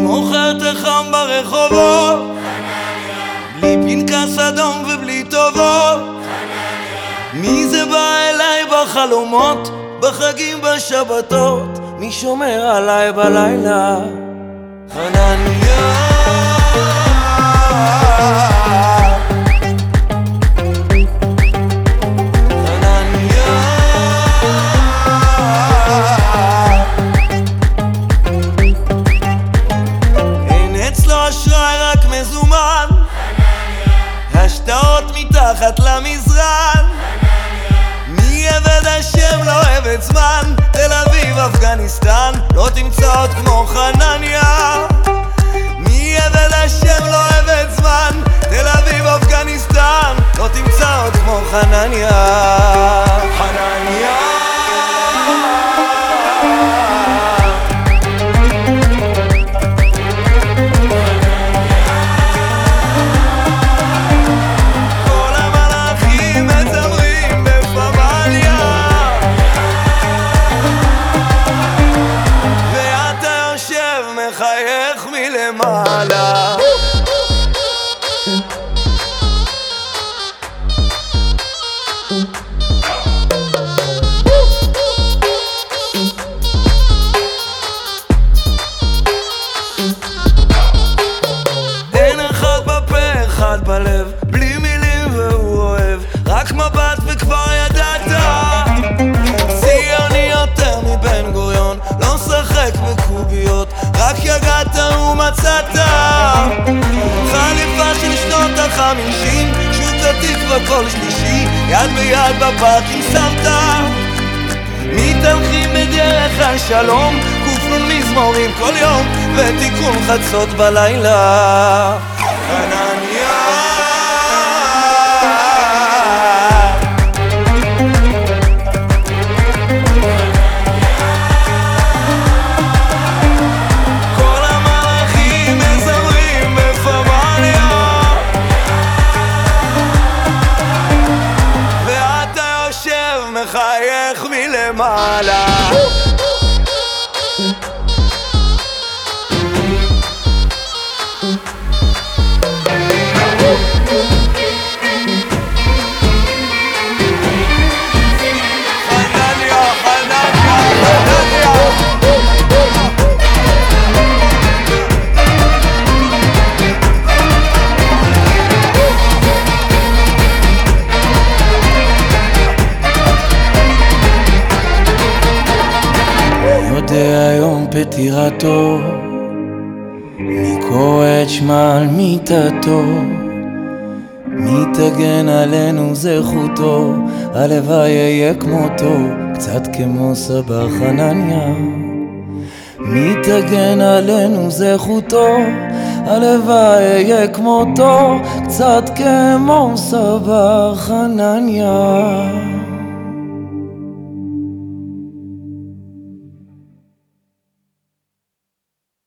מוכר תחם ברחובות, בלי פנקס אדום ובלי טובות. מי זה בא אליי בחלומות, בחגים בשבתות? מי שומר עליי בלילה? חנניה. רק מזומן, השטרות מתחת למזרן. מי עבד השם לא עבד זמן, תל אביב אפגניסטן לא תמצא עוד כמו חנניה. מי עבד השם לא עבד זמן, תל אביב אפגניסטן לא תמצא עוד כמו חנניה. חנניה. מחייך מלמעלה. אין אחד בפה אחד בלב, בלי מילים והוא אוהב, רק מבט וכבר ידעת. ציוני יותר מבן גוריון, לא משחק בקוביות, רק יגעת ומצאת. חליפה של שנות ה-50, שוק התקווה כל שלישי, יד ביד בפארק עם סבתא. מתהלכים בדרך השלום, כופלון מזמורים כל יום, ותיקון חצות בלילה. חנניה. מחייך מלמעלה. היום פטירתו, מי קורא את שמה על מיטתו? מי תגן עלינו זכותו, הלוואי יהיה כמותו, קצת כמו סבא חנניה. מי תגן עלינו זכותו, הלוואי יהיה כמותו, קצת כמו סבא חנניה.